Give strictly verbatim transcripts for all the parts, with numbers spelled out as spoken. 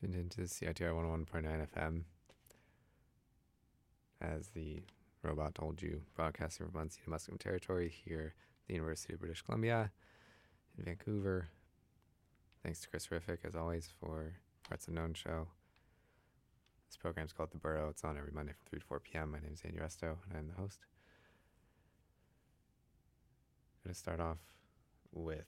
tuned into C I T R one oh one point nine F M. As the robot told you, broadcasting from unceded Musqueam territory here at the University of British Columbia in Vancouver. Thanks to Chris Riffick, as always, for Parts Unknown show. This program's called The Burrow. It's on every Monday from three to four p.m. My name is Andy Resto, and I'm the host. I'm going to start off with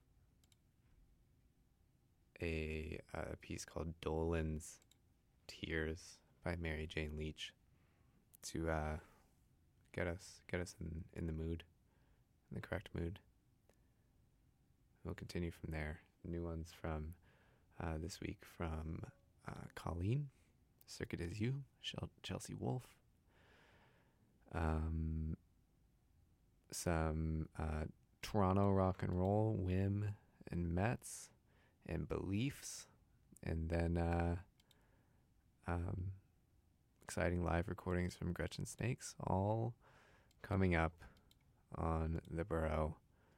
a, a piece called Dolan's Tears by Mary Jane Leach to uh, get us get us in, in the mood, in the correct mood. We'll continue from there. New ones from uh, this week from uh, Colleen, Circuit Is You, Shel- Chelsea Wolfe. Um, some uh, Toronto rock and roll, Wim and Mets, and Beliefs, and then uh, um, exciting live recordings from Gretchen Snakes, all coming up on The Burrow.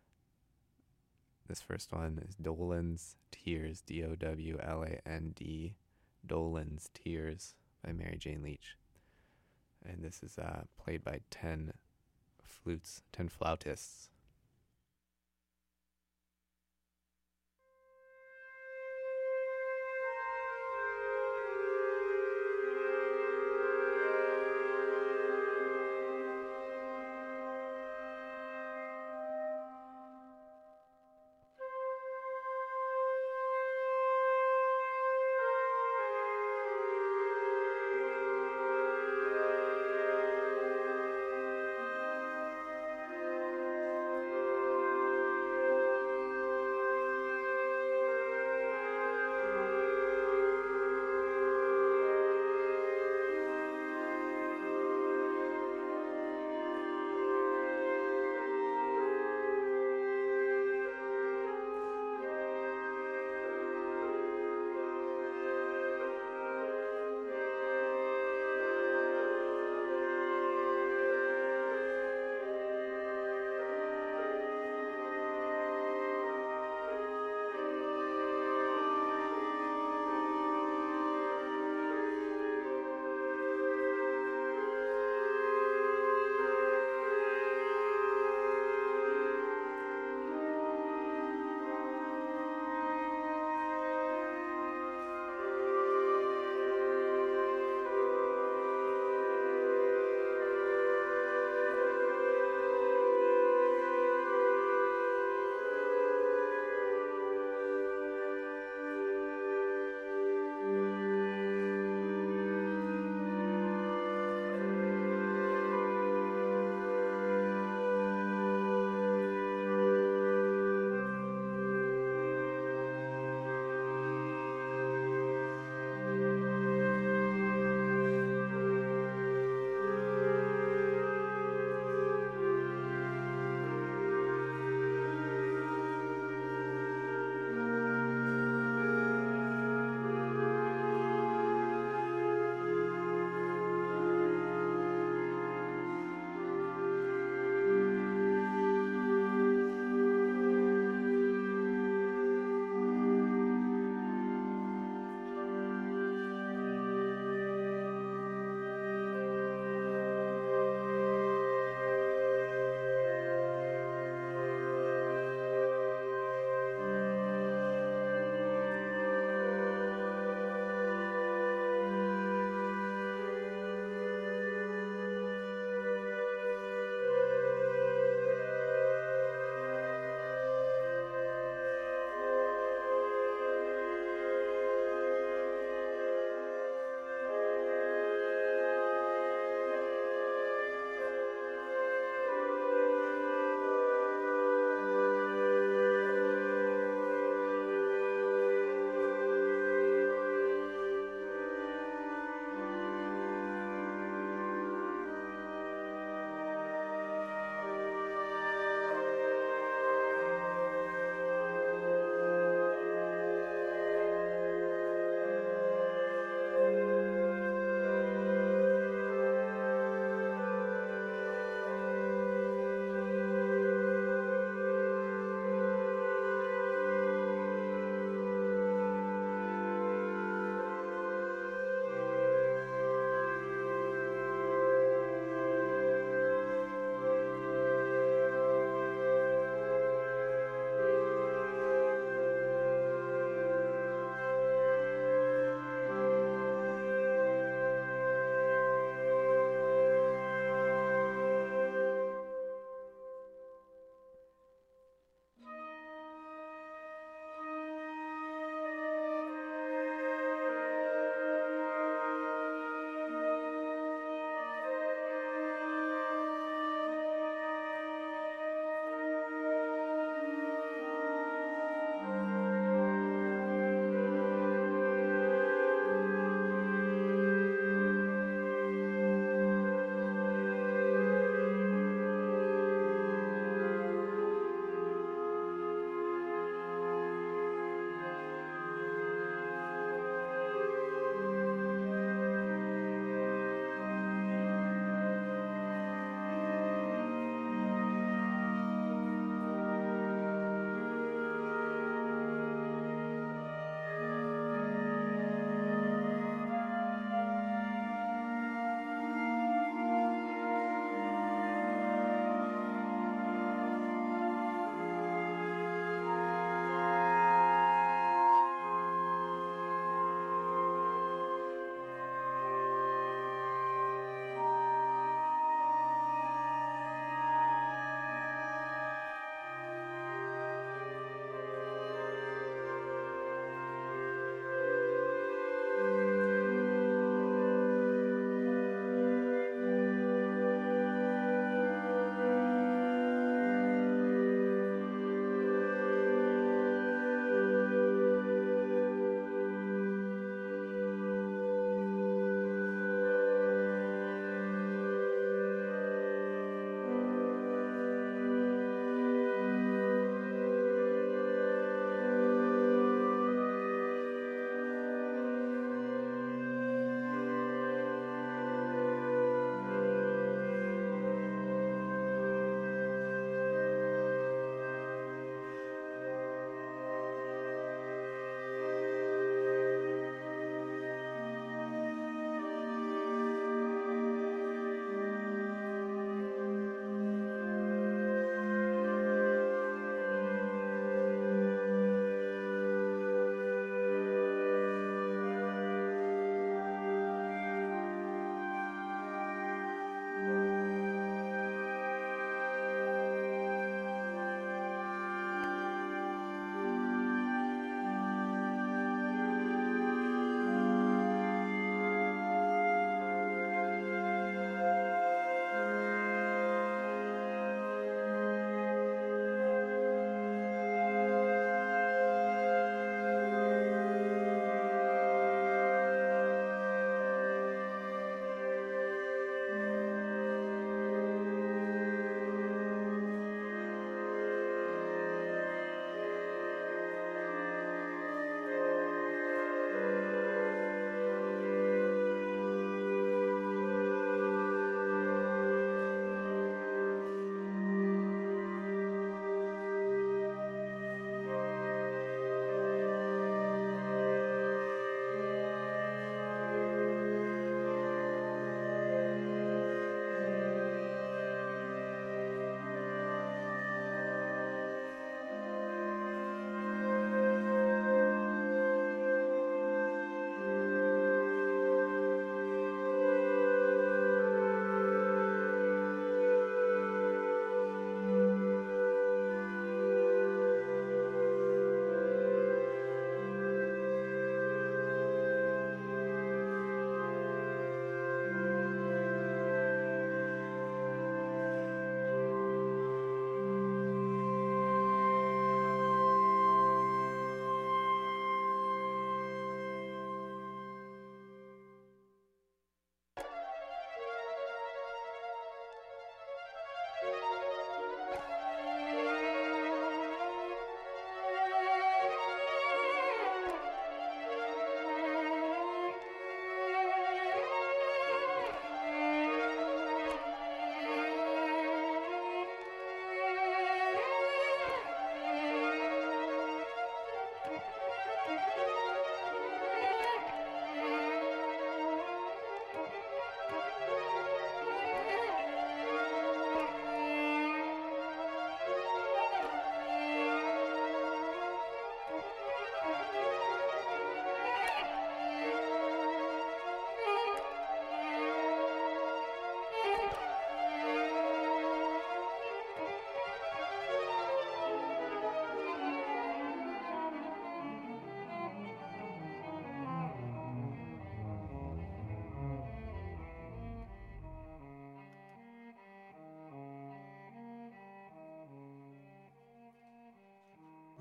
This first one is Dolan's Tears, D O W L A N D, Dolan's Tears by Mary Jane Leach. And this is uh, played by ten flutes, ten flautists.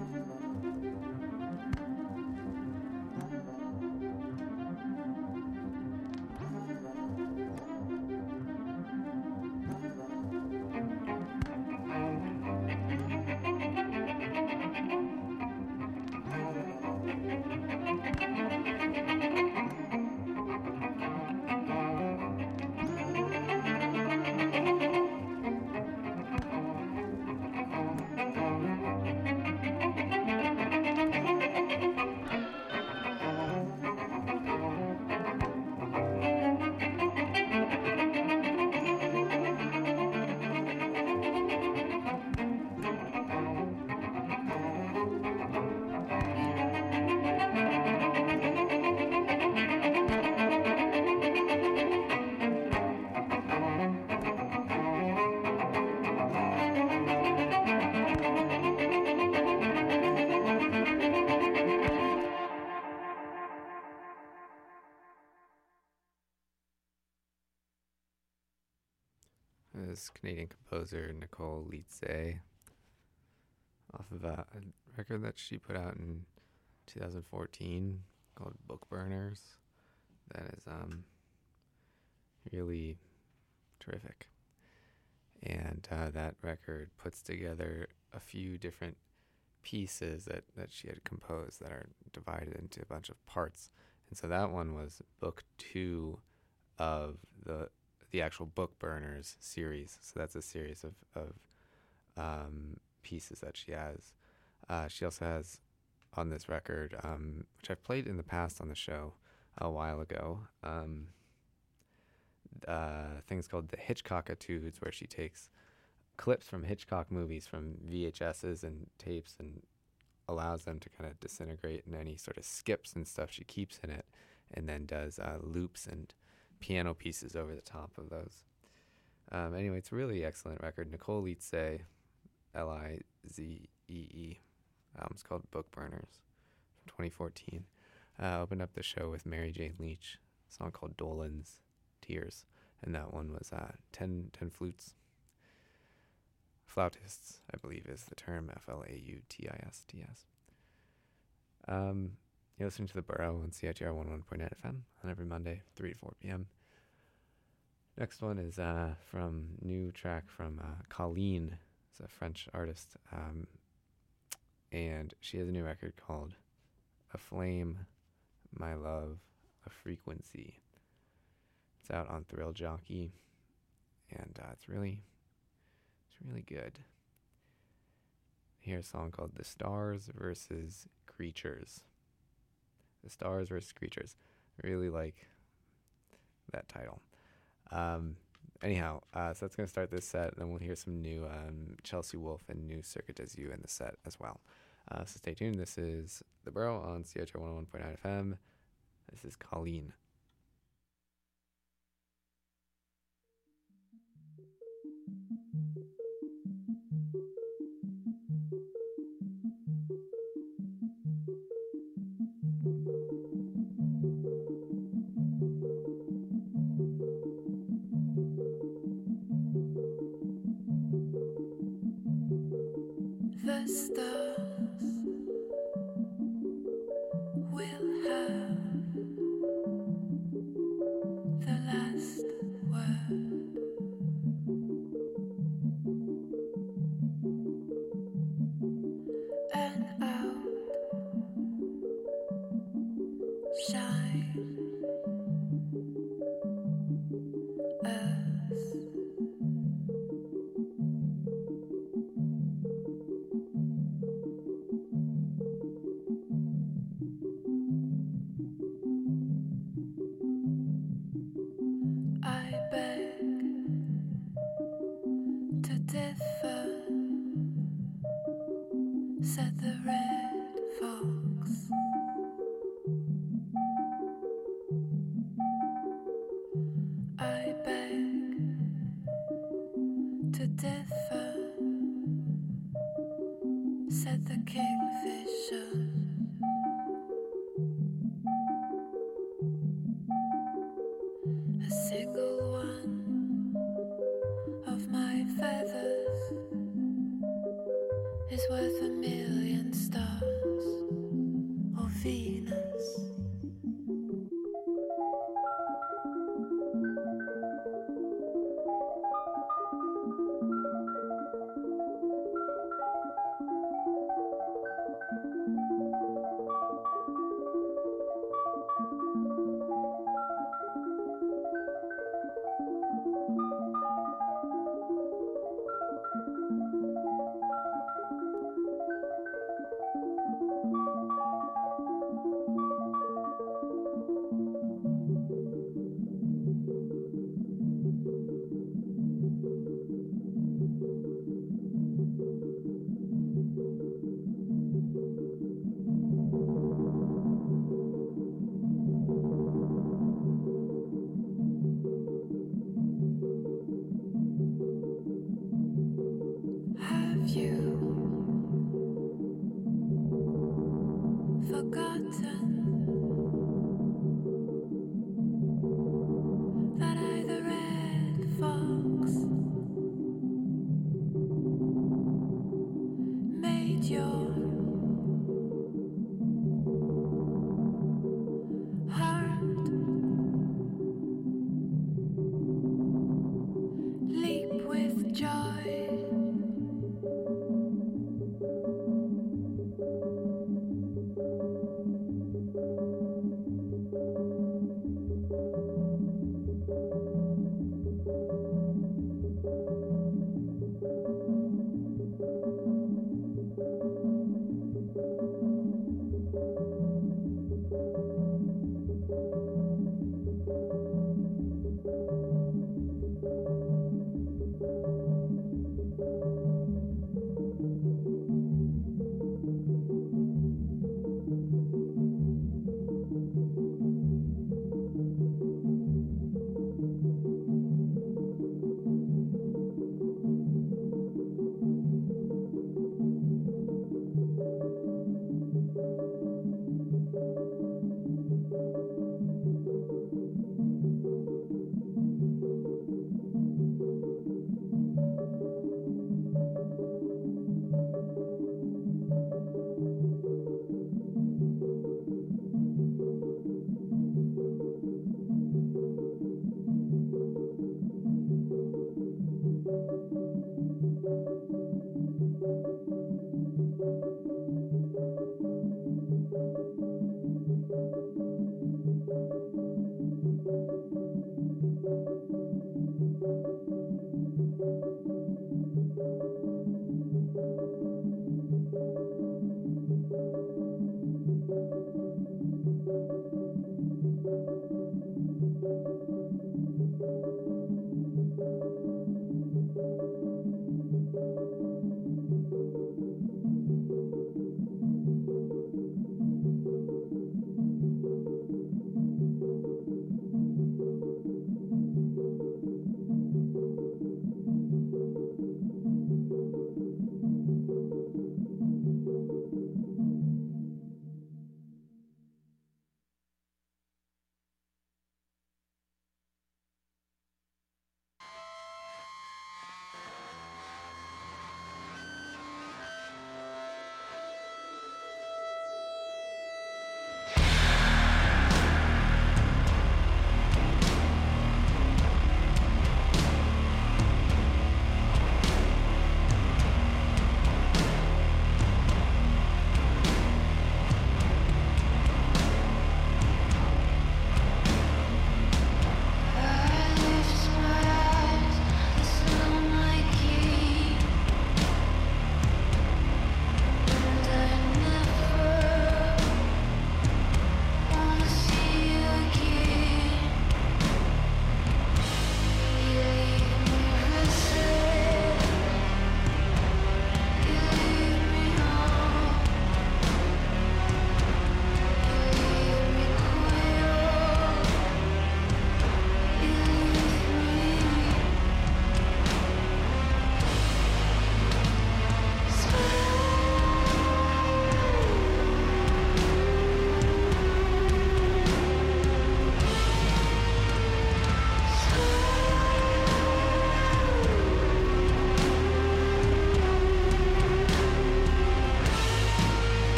This Canadian composer Nicole Leitze, off of a, a record that she put out in two thousand fourteen called Book Burners. That is um really terrific. And uh, that record puts together a few different pieces that, that she had composed that are divided into a bunch of parts. And so that one was book two of the the actual Book Burners series. So that's a series of, of um, pieces that she has. Uh, she also has on this record, um, which I've played in the past on the show a while ago, um, uh, things called the Hitchcock Etudes, where she takes clips from Hitchcock movies from V H S's and tapes and allows them to kind of disintegrate, and any sort of skips and stuff she keeps in it, and then does uh, loops and piano pieces over the top of those. Um, anyway, it's a really excellent record. Nicole Leitze, L I Z E E. Um, it's called Book Burners from twenty fourteen. Uh, opened up the show with Mary Jane Leach, a song called Dolan's Tears, and that one was uh, ten, ten flutes. Flautists, I believe, is the term, F L A U T I S T S. Um, you're listening to The Burrow on C I T R one oh one point nine F M on every Monday, three to four p.m. Next one is uh, from new track from uh, Colleen. It's a French artist, um, and she has a new record called A Flame, My Love, A Frequency. It's out on Thrill Jockey, and uh, it's really, it's really good. Here's a song called The Stars versus Creatures. The Stars versus Creatures. I really like that title. Um, anyhow, uh, so that's going to start this set, and then we'll hear some new um, Chelsea Wolfe and new Circuit Des You in the set as well. Uh, so stay tuned. This is The Burrow on C H R one oh one point nine F M. This is Colleen. The stars will have the last word. And out shine Earth. I beg to differ, said the red fox. I beg to differ, said the kingfisher. A single one of my feathers is worth a million stars.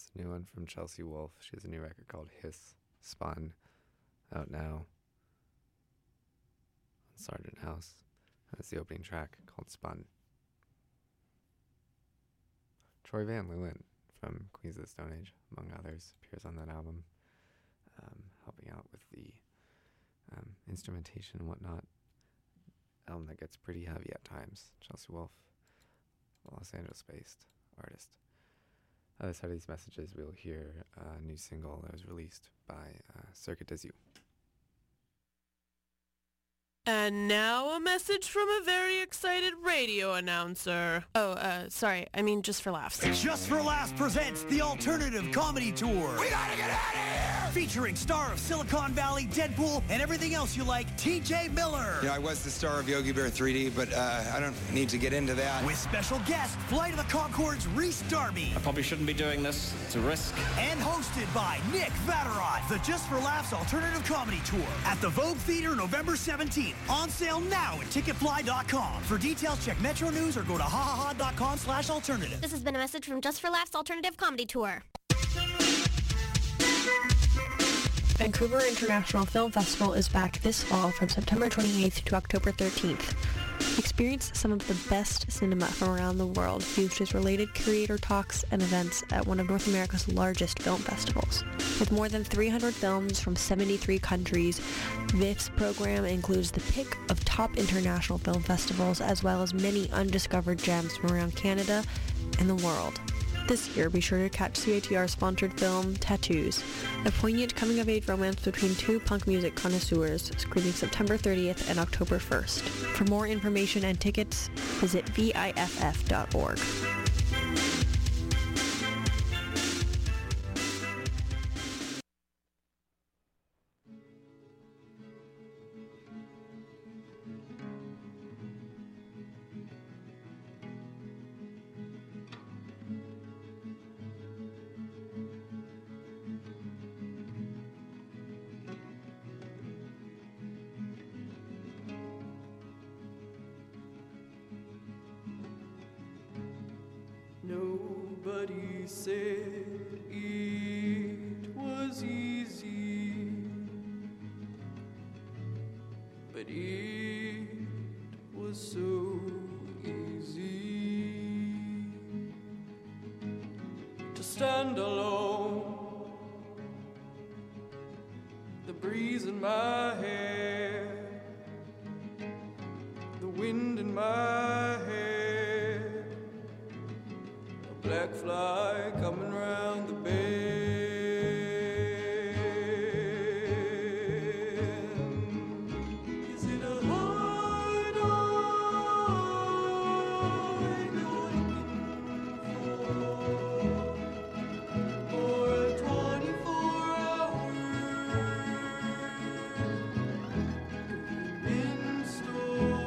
new one from Chelsea Wolfe. She has a new record called Hiss Spun, out now on Sargent House. That's the opening track called Spun. Troy Van Leeuwen from Queens of the Stone Age, among others, appears on that album, um, helping out with the um, instrumentation and whatnot. Album that gets pretty heavy at times. Chelsea Wolfe, Los Angeles-based artist. Other side of these messages, we'll hear a new single that was released by uh, Circuit des Yeux. And now a message from a very excited radio announcer. Oh, uh, sorry. I mean, Just for Laughs. Just for Laughs presents the Alternative Comedy Tour. We gotta get out of here! Featuring star of Silicon Valley, Deadpool, and everything else you like, T J Miller. You know, I was the star of Yogi Bear three D, but uh, I don't need to get into that. With special guest, Flight of the Conchords, Reese Darby. I probably shouldn't be doing this. It's a risk. And hosted by Nick Vatterott. The Just for Laughs Alternative Comedy Tour at the Vogue Theater November seventeenth. On sale now at ticket fly dot com. For details, check Metro News or go to hahaha dot com slash alternative. This has been a message from Just for Laughs Alternative Comedy Tour. Vancouver International Film Festival is back this fall from September twenty-eighth to October thirteenth. Experience some of the best cinema from around the world fused with related creator talks and events at one of North America's largest film festivals. With more than three hundred films from seventy-three countries, this program includes the pick of top international film festivals as well as many undiscovered gems from around Canada and the world. This year, be sure to catch C A T R-sponsored film Tattoos, a poignant coming-of-age romance between two punk music connoisseurs, screening September thirtieth and October first. For more information and tickets, visit V I F F dot org. Nobody said it was easy, but it was so easy to stand alone, the breeze in my hair, the wind in my hair, black fly coming round the bend. Is it a hard eye you're looking for, or a twenty-four hour in store?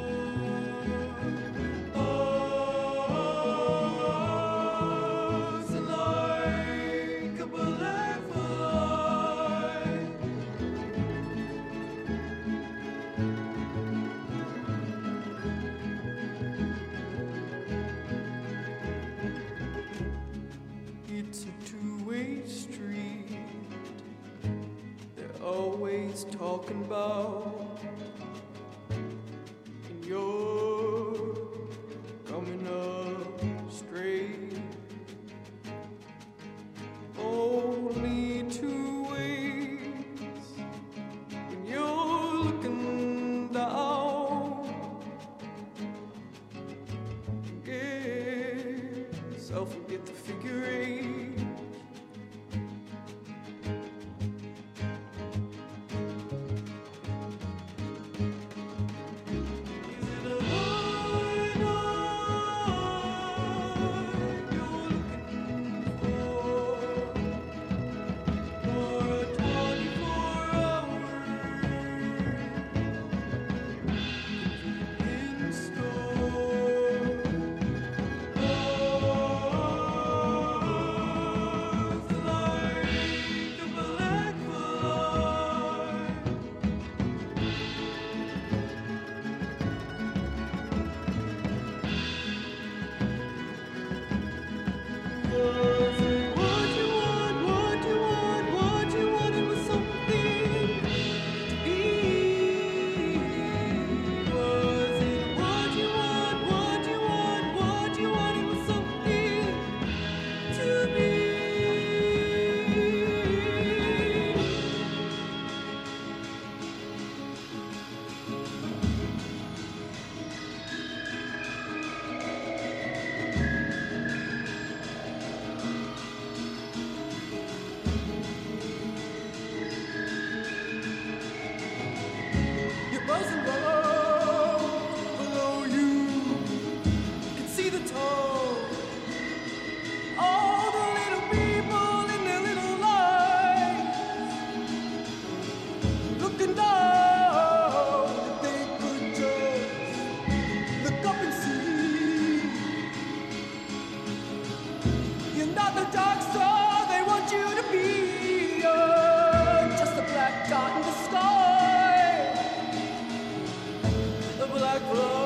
It's a two-way street. They're always talking about, and you're coming up straight. Only two ways when you're looking down. Guess I'll forget the figure eight. Is it a hard eye you're looking for? dark star they want you to be. Uh, just a black dot in the sky. A black fly.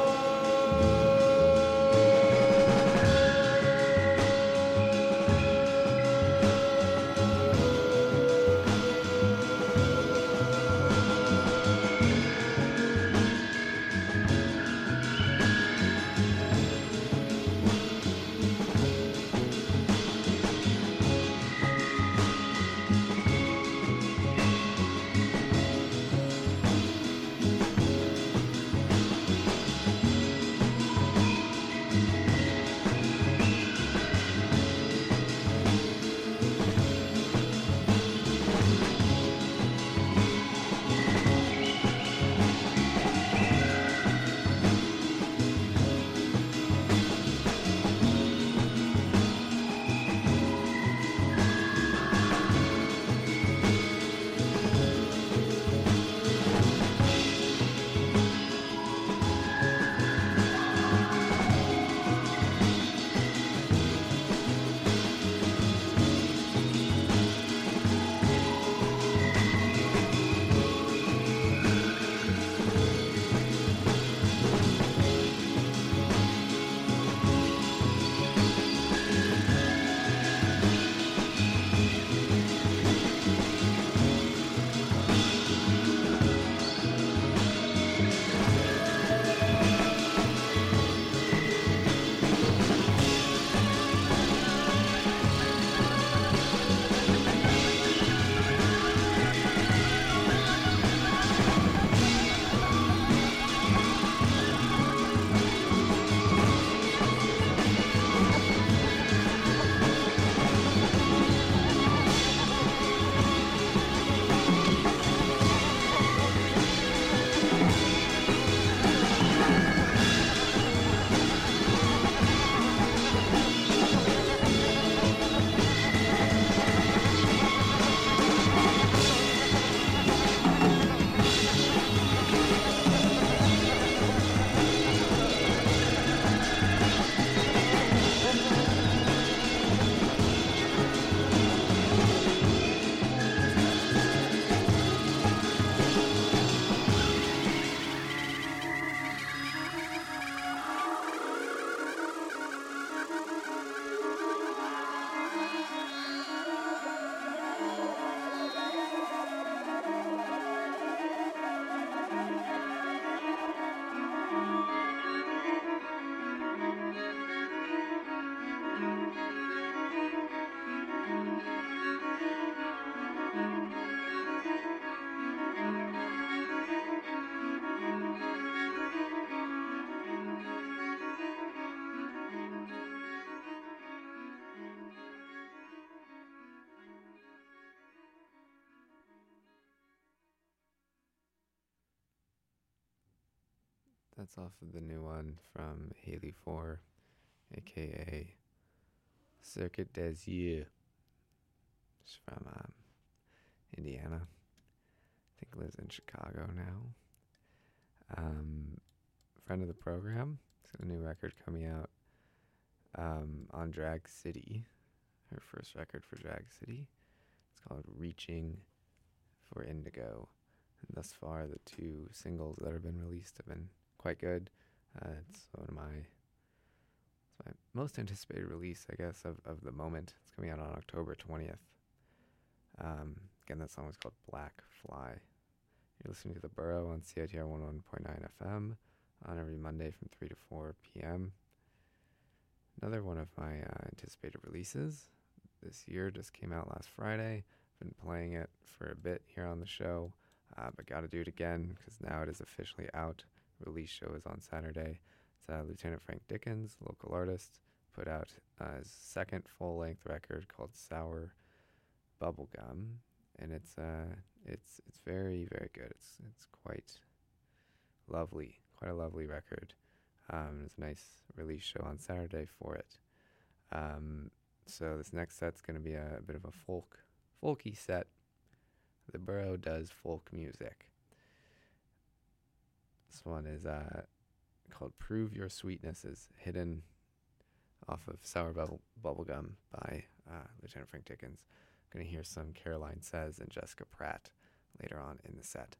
That's off of the new one from Haley four, aka Circuit des Yeux. She's from um, Indiana. I think lives in Chicago now. Um, friend of the program. She's got a new record coming out um, on Drag City. Her first record for Drag City. It's called Reaching for Indigo. And thus far, the two singles that have been released have been quite good. Uh, it's one of my, it's my most anticipated release, I guess, of, of the moment. It's coming out on October twentieth. Um, again, that song was called Black Fly. You're listening to The Burrow on C I T R one oh one point nine F M on every Monday from three to four p.m. Another one of my uh, anticipated releases this year just came out last Friday. I've been playing it for a bit here on the show, uh, but got to do it again because now it is officially out. Release show is on Saturday. It's uh, Lieutenant Frank Dickens, local artist, put out uh, his second full-length record called Sour Bubblegum, and it's uh, it's it's very very good. It's it's quite lovely, quite a lovely record. Um, there's a nice release show on Saturday for it. Um, so this next set's going to be a, a bit of a folk, folky set. The Burrow does folk music. This one is uh, called Prove Your Sweetness is Hidden off of Sour Bubble Bubblegum by uh, Lieutenant Frank Dickens. Going to hear some Caroline Says and Jessica Pratt later on in the set.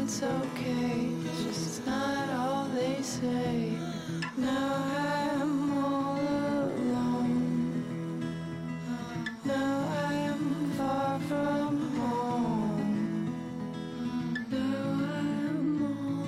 it's okay, it's just not all they say. Now I'm all alone. Now I am far from home. Now I am all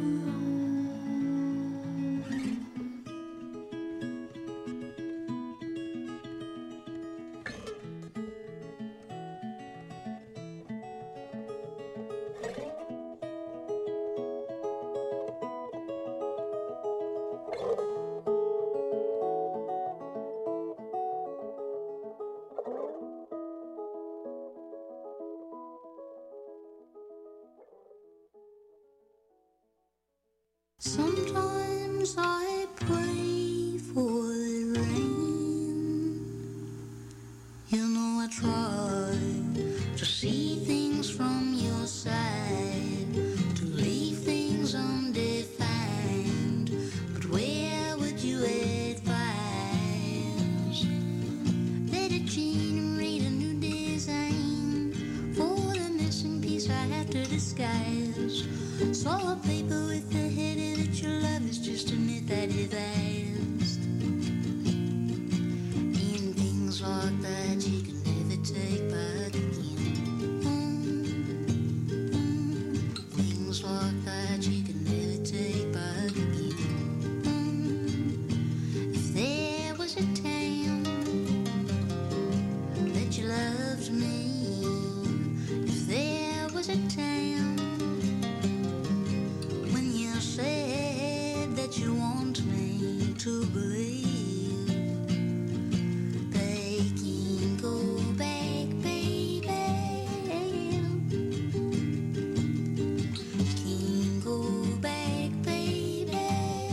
Sometimes I pray for the rain. You know I try to see things from your side, to leave things undefined. But where would you advise that I generate a new design for the missing piece I have to disguise? So a paper with the header that your love is just a myth I devised. And things like that you can never take back again. Mm-hmm. Things like that you can never take back again. Mm-hmm. If there was a time that you loved me, if there was a time said that you want me to believe, they can go back, baby. Can go back, baby.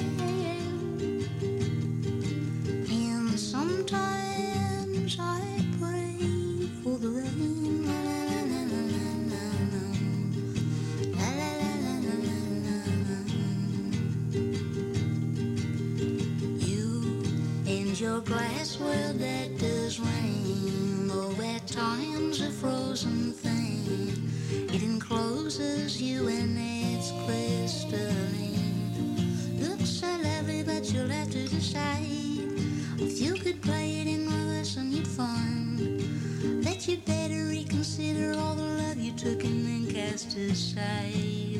And sometimes I pray for the rain. Your glass world that does rain, though at times a frozen thing, it encloses you in its crystalline. Looks so lovely, but you'll have to decide. If you could play it in reverse and you'd find that you'd better reconsider all the love you took and then cast aside.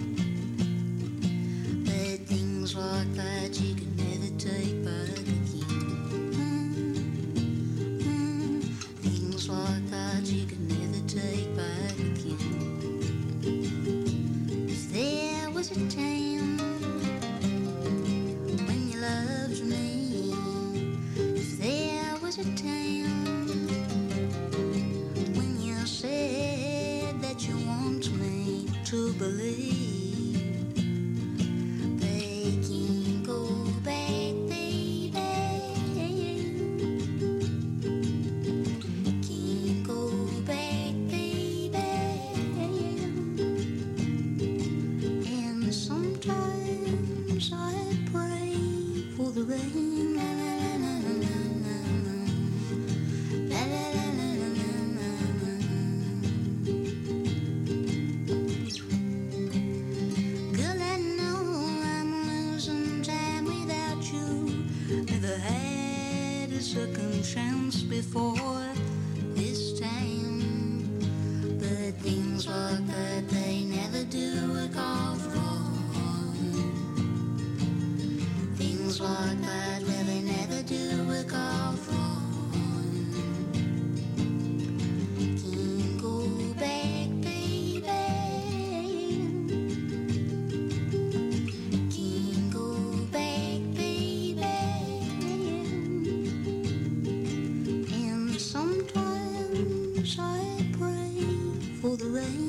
But things like that you can never take back again. Like that you can never take back again. If there was a time when you loved me, if there was a time when you said that you want me to believe, they can go back, baby. I pray for the rain. La, la, la, la, la, la, la, la, la, la, girl, I know I'm losing time without you. Never had a second chance before this time. But things like that, they never do work out wrong. Things like that, well, they never do work out wrong. Can't go back, baby. Can't go back, baby. And sometimes I pray for the rain.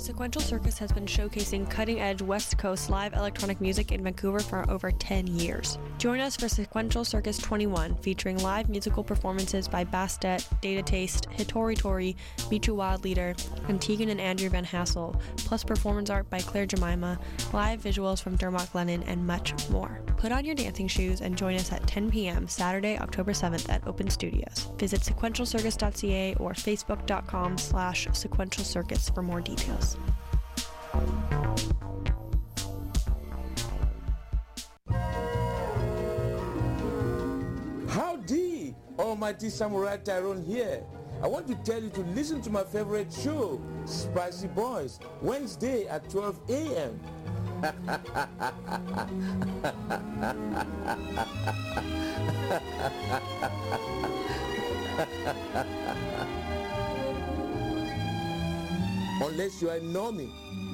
Sequential Circus has been showcasing cutting-edge West Coast live electronic music in Vancouver for over ten years. Join us for Sequential Circus twenty-one, featuring live musical performances by Bastet, Data Taste, Hitori Tori, Michu Wildleader, and Tegan and Andrew Van Hassel, plus performance art by Claire Jemima, live visuals from Dermot Glennon, and much more. Put on your dancing shoes and join us at ten p.m. Saturday, October seventh at Open Studios. Visit sequential circus dot c a or facebook.com slash sequential circus for more details. Howdy, Almighty Samurai Tyrone here. I want to tell you to listen to my favorite show, Spicy Boys, Wednesday at twelve a.m. Unless you are a normie,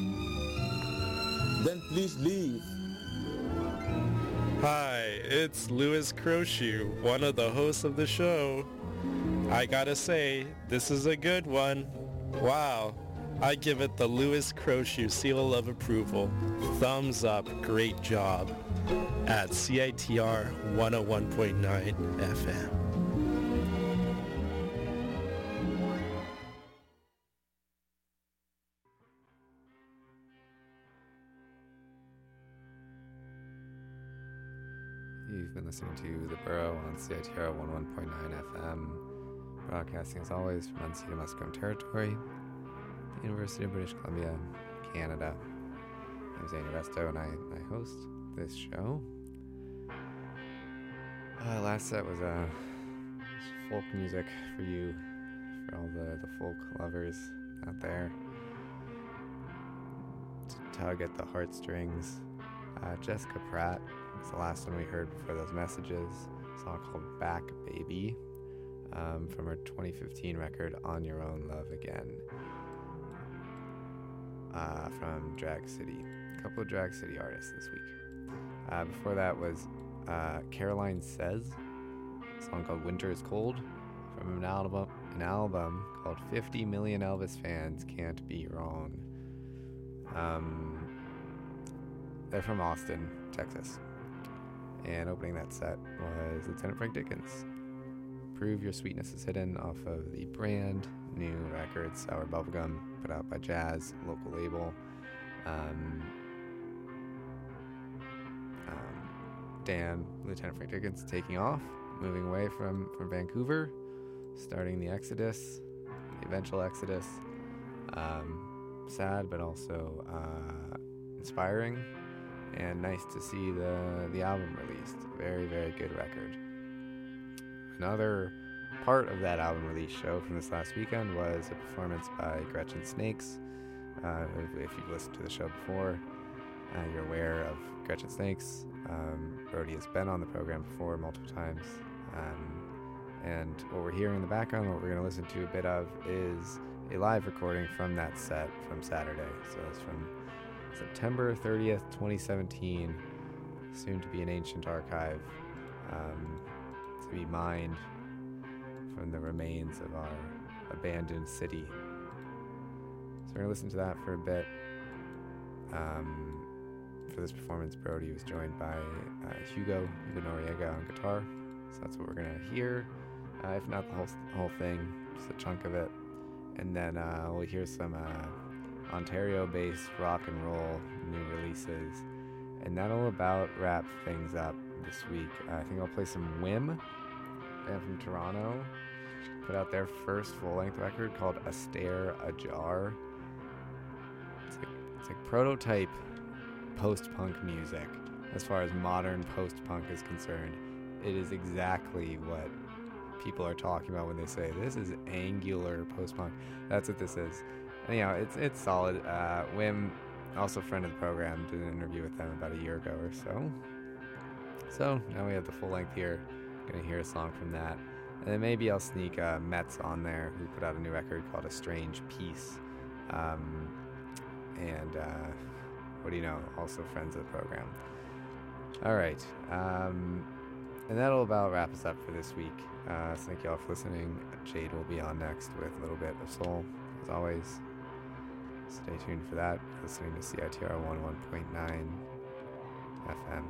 then please leave. Hi, it's Louis Crochue, one of the hosts of the show. I gotta say, this is a good one. Wow, I give it the Louis Crochue seal of approval. Thumbs up, great job. At C I T R one oh one point nine F M. You've been listening to The Burrow on C I T R one oh one point nine F M, broadcasting as always from unceded Musqueam Territory, the University of British Columbia, Canada. I'm Zane Resto, and I, I host this show. Uh, last set was uh, folk music for you, for all the, the folk lovers out there, to tug at the heartstrings. Uh, Jessica Pratt was the last one we heard before those messages. A song called Back Baby, um, from her twenty fifteen record On Your Own Love Again, uh, from Drag City. A couple of Drag City artists this week. Uh, before that was uh, Caroline Says, a song called Winter is Cold, from an album, an album called fifty million Elvis Fans Can't Be Wrong. Um, they're from Austin, Texas. And opening that set was Lieutenant Frank Dickens. Prove Your Sweetness Is Hidden, off of the brand new record Sour Bubblegum, put out by Jazz, local label. Um, um, Dan, Lieutenant Frank Dickens, taking off, moving away from, from Vancouver, starting the exodus, the eventual exodus. Um, sad, but also uh, inspiring. And nice to see the, the album released. Very, very good record. Another part of that album release show from this last weekend was a performance by Gretchen Snakes. Uh, if, if you've listened to the show before, uh, you're aware of Gretchen Snakes. Um, Brody has been on the program before multiple times. Um, and what we're hearing in the background, what we're going to listen to a bit of, is a live recording from that set from Saturday. So it's from September thirtieth, twenty seventeen, soon to be an ancient archive, um, to be mined from the remains of our abandoned city. So we're going to listen to that for a bit. Um, for this performance, Brody was joined by uh, Hugo, Hugo Noriega on guitar, so that's what we're going to hear, uh, if not the whole, whole thing, just a chunk of it. And then uh, we'll hear some uh, Ontario-based rock and roll new releases, and that'll about wrap things up this week. Uh, I think I'll play some Whim, band from Toronto, put out their first full-length record called A Stare Ajar. It's like, it's like prototype post-punk music as far as modern post-punk is concerned. It is exactly what people are talking about when they say this is angular post-punk. That's what this is. Anyhow, it's it's solid. Uh, Wim, also a friend of the program, did an interview with them about a year ago or so. So now we have the full length here. Gonna hear a song from that, and then maybe I'll sneak uh, Mets on there, who put out a new record called A Strange Peace. Um, and uh, what do you know? Also friends of the program. All right, um, and that'll about wrap us up for this week. Uh, so thank you all for listening. Jade will be on next with a little bit of soul, as always. Stay tuned for that. Listening to C I T R one oh one point nine F M.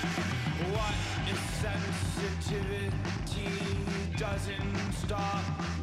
Sensitivity doesn't stop